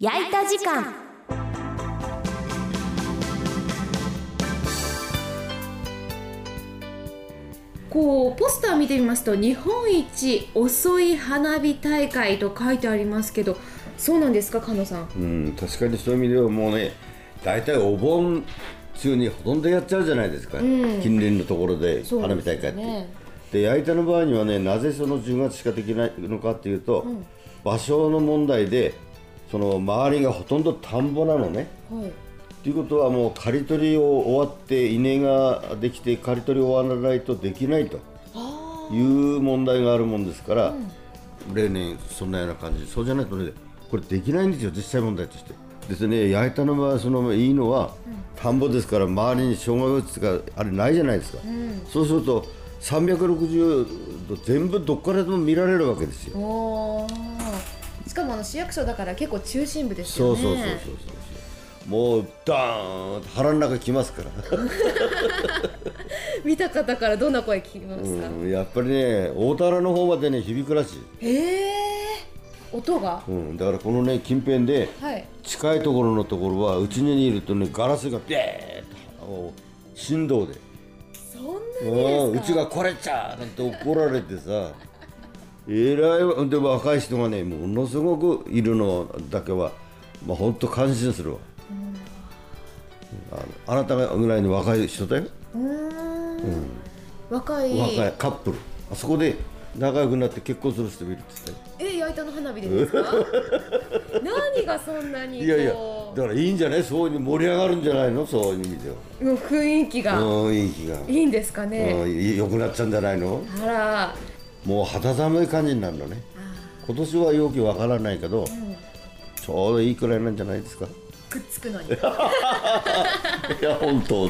焼いた時間。こうポスター見てみますと、日本一遅い花火大会と書いてありますけど、そうなんですか、菅野さん。 確かにそういう意味ではもうね、大体お盆中にほとんどやっちゃうじゃないですか、近隣のところで花火大会って。で、矢板の場合にはね、なぜその10月しかできないのかっていうと、場所の問題で、その周りがほとんど田んぼなのね。ということはもう刈り取りを終わって稲ができて刈り取り終わらないとできないという問題があるもんですから、例年そんなような感じで、そうじゃないとね、これできないんですよ、実際問題としてですね。矢板の場合、そのいいのは、田んぼですから周りに障害物があれないじゃないですか。そうすると360度全部どっからでも見られるわけですよ。 しかも市役所だから結構中心部ですよね。 そうもうダーンと腹の中きますから見た方からどんな声聞きますか？ やっぱりね、大田原の方までね、響くらしい。 音が、 だからこのね、近辺で近いところのところは、うちにいるとね、ガラスがビーッと振動で、 そんなにですか？ うちがこれちゃーなんて怒られてさえらい。で、若い人がね、ものすごくいるのだけは、本当感心するわ。あなたぐらいの若い人だよ。 若いカップル、あそこで仲良くなって結婚する人もいるって言って。 矢板の花火でですか？何がそんなに。 いやいや、だからいいんじゃない、そういう盛り上がるんじゃないの、そういう意味では。 もう雰囲気がいいんですかね。 良くなっちゃうんじゃないの。 あら、もう肌寒い感じになるのね。今年は陽気わからないけど、ちょうどいいくらいなんじゃないですか、 くっつくのに。 いや、本当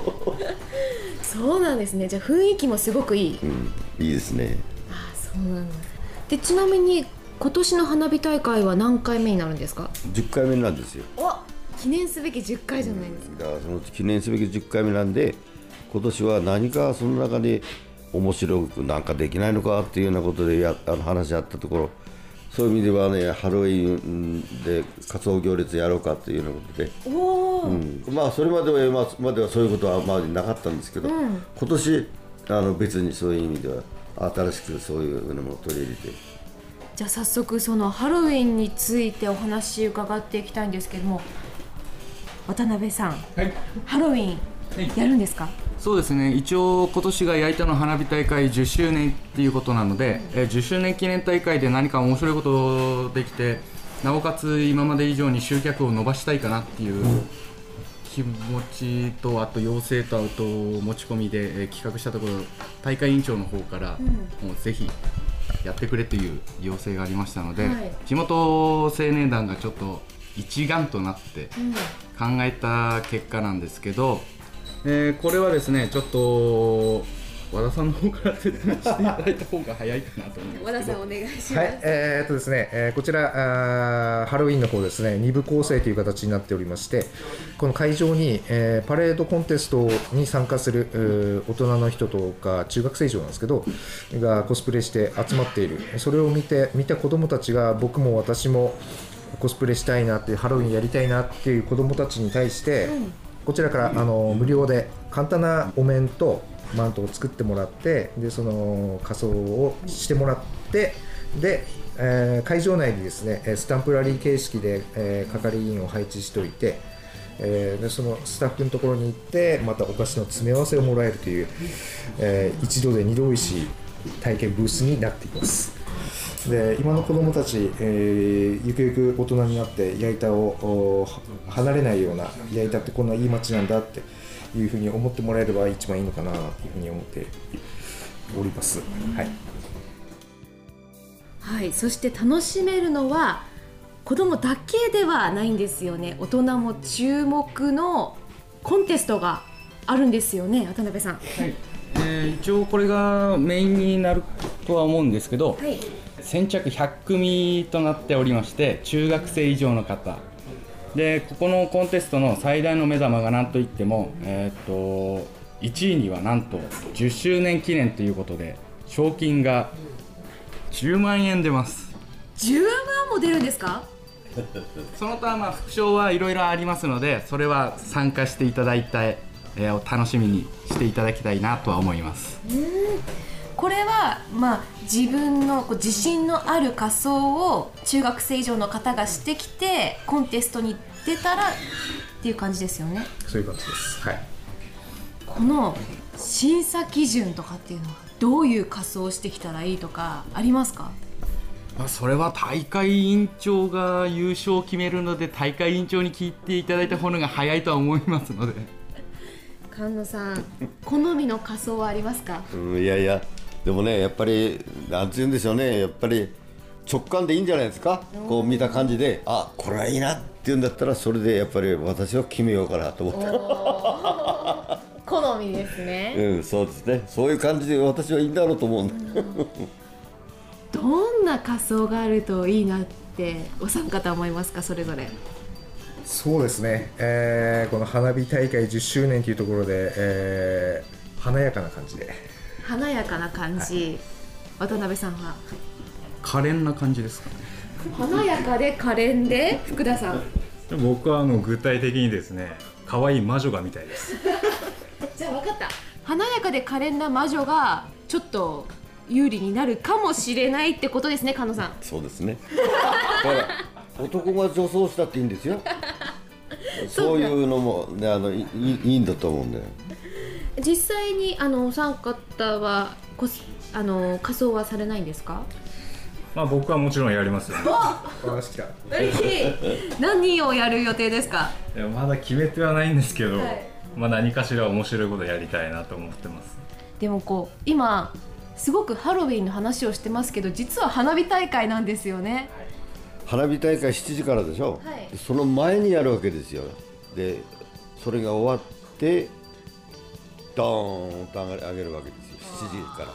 そうなんですね。じゃあ雰囲気もすごくいい。 いいですね。 そうなんです。で、ちなみに今年の花火大会は何回目になるんですか ？10回目なんですよ。 記念すべき10回じゃないですか。 だからその記念すべき10回目なんで、今年は何かその中で面白くなんかできないのかっていうようなことで話し合ったところ、そういう意味ではね、ハロウィンで仮装行列やろうかっていうようなことで、それまではそういうことはなかったんですけど、今年別にそういう意味では新しくそういうものを取り入れて。 じゃあ早速そのハロウィンについてお話伺っていきたいんですけども、渡辺さん、ハロウィンやるんですか？ そうですね、一応今年が矢板の花火大会10周年っていうことなので、10周年記念大会で何か面白いことできて、なおかつ今まで以上に集客を伸ばしたいかなっていう気持ちと、あと要請と、あと持ち込みで企画したところ、大会委員長の方からもうぜひやってくれという要請がありましたので、地元青年団がちょっと一丸となって考えた結果なんですけど、これはですね、ちょっと和田さんの方から説明していただいた方が早いかなと思いますけど。 和田さんお願いします。 ですね、こちらハロウィンの方ですね、2部構成という形になっておりまして、この会場に、パレードコンテストに参加する大人の人とか中学生以上なんですけどがコスプレして集まっている。それを見た子どもたちが、僕も私もコスプレしたいなって、ハロウィンやりたいなっていう子どもたちに対して、こちらから無料で簡単なお面とマントを作ってもらって、でその仮装をしてもらって、で、会場内にですねスタンプラリー形式で、係員を配置しておいて、でそのスタッフのところに行って、またお菓子の詰め合わせをもらえるという、一度で二度おいしい体験ブースになっています。で、今の子どもたち、ゆくゆく大人になって矢板を離れないような、矢板ってこんないい街なんだっていうふうに思ってもらえれば一番いいのかなというふうに思っております。 そして楽しめるのは子どもだけではないんですよね。大人も注目のコンテストがあるんですよね、渡辺さん。 一応これがメインになるとは思うんですけど、先着100組となっておりまして、中学生以上の方で、ここのコンテストの最大の目玉が何といっても、1位にはなんと10周年記念ということで、賞金が10万円出ます。 10万も出るんですか？ その他まあ副賞はいろいろありますので、それは参加していただいて、お楽しみにしていただきたいなとは思います。 これは、自分の自信のある仮装を中学生以上の方がしてきてコンテストに出たらっていう感じですよね。 そういう感じです。はい。 この審査基準とかっていうのはどういう仮装をしてきたらいいとかありますか？ それは大会委員長が優勝を決めるので、大会委員長に聞いていただいた方が早いとは思いますので。 菅野さん、好みの仮装はありますか？ いやいや、でもね、やっぱりなんて言うんでしょうね、やっぱり直感でいいんじゃないですか。こう見た感じで、あ、これはいいなっていうんだったら、それでやっぱり私は決めようかなと思って。 好みですね。 そうですね。そういう感じで私はいいんだろうと思うんだ。 どんな仮装があるといいなってお三方思いますか、それぞれ。 そうですね、この花火大会10周年というところで、華やかな感じで。 華やかな感じ、渡辺さんは可憐な感じですかね。 華やかで可憐で、福田さん。 僕は具体的にですね、可愛い魔女が見たいです。 じゃあ分かった、華やかで可憐な魔女がちょっと有利になるかもしれないってことですね、菅野さん。 そうですね。だから男が女装したっていいんですよ。そういうのも、ね、いいんだと思うんだよ。 実際にお三方は仮装はされないんですか？ 僕はもちろんやりますよ、ね。 嬉しい。何をやる予定ですか？ いや、まだ決めてはないんですけど、 はい、 何かしら面白いことやりたいなと思ってます。 でも今すごくハロウィンの話をしてますけど、実は花火大会なんですよね。 花火大会7時からでしょ、 はい、 その前にやるわけですよ。でそれが終わってドーンと上げるわけですよ、7時から。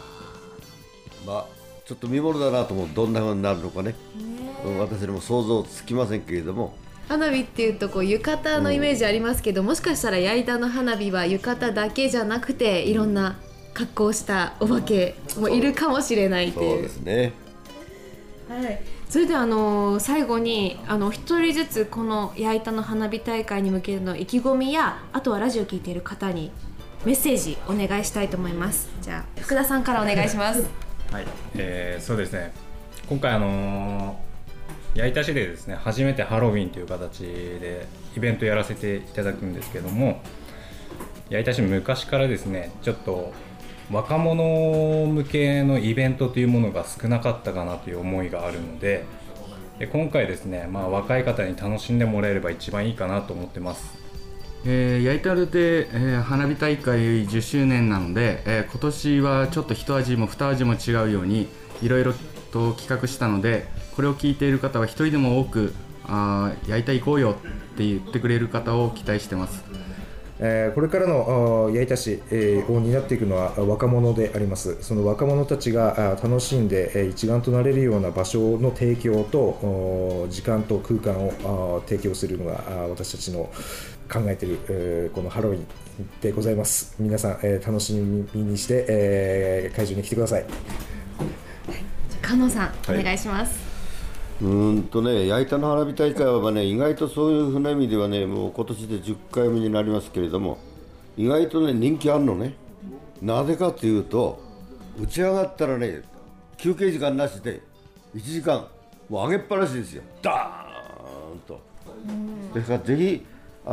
ちょっと見ものだなと思う。どんな風になるのかね、私にも想像つきませんけれども。 花火っていうと浴衣のイメージありますけど、もしかしたら矢板の花火は浴衣だけじゃなくて、いろんな格好をしたお化けもいるかもしれないという。 そうですね。 はい、それで最後に一人ずつこの矢板の花火大会に向けての意気込みや、あとはラジオを聞いている方にメッセージお願いしたいと思います。じゃあ福田さんからお願いします。 はい、そうですね、今回矢板市でですね、初めてハロウィンという形でイベントやらせていただくんですけども、矢板市昔からですね、ちょっと若者向けのイベントというものが少なかったかなという思いがあるので、今回ですね、若い方に楽しんでもらえれば一番いいかなと思ってます。 矢板で、花火大会10周年なので、今年はちょっと一味も二味も違うようにいろいろと企画したので、これを聞いている方は一人でも多く矢板行こうよって言ってくれる方を期待してます。 これからの矢板市を担っていくのは若者であります。その若者たちが楽しんで一丸となれるような場所の提供と時間と空間を提供するのが私たちの考えているこのハロウィンでございます。皆さん楽しみにして会場に来てください。 菅野さん、お願いします。 矢板の花火大会はね、意外とそういうふうな意味ではね、もう今年で10回目になりますけれども、意外とね人気あるのね。なぜかというと、打ち上がったらね、休憩時間なしで1時間もう上げっぱなしですよ、ダーンと。ですからぜひ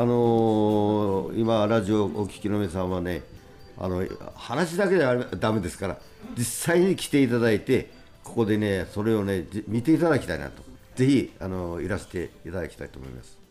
今ラジオをお聞きの皆さんはね、話だけではダメですから、実際に来ていただいて、ここでねそれをね見ていただきたいなと、ぜひいらしていただきたいと思います。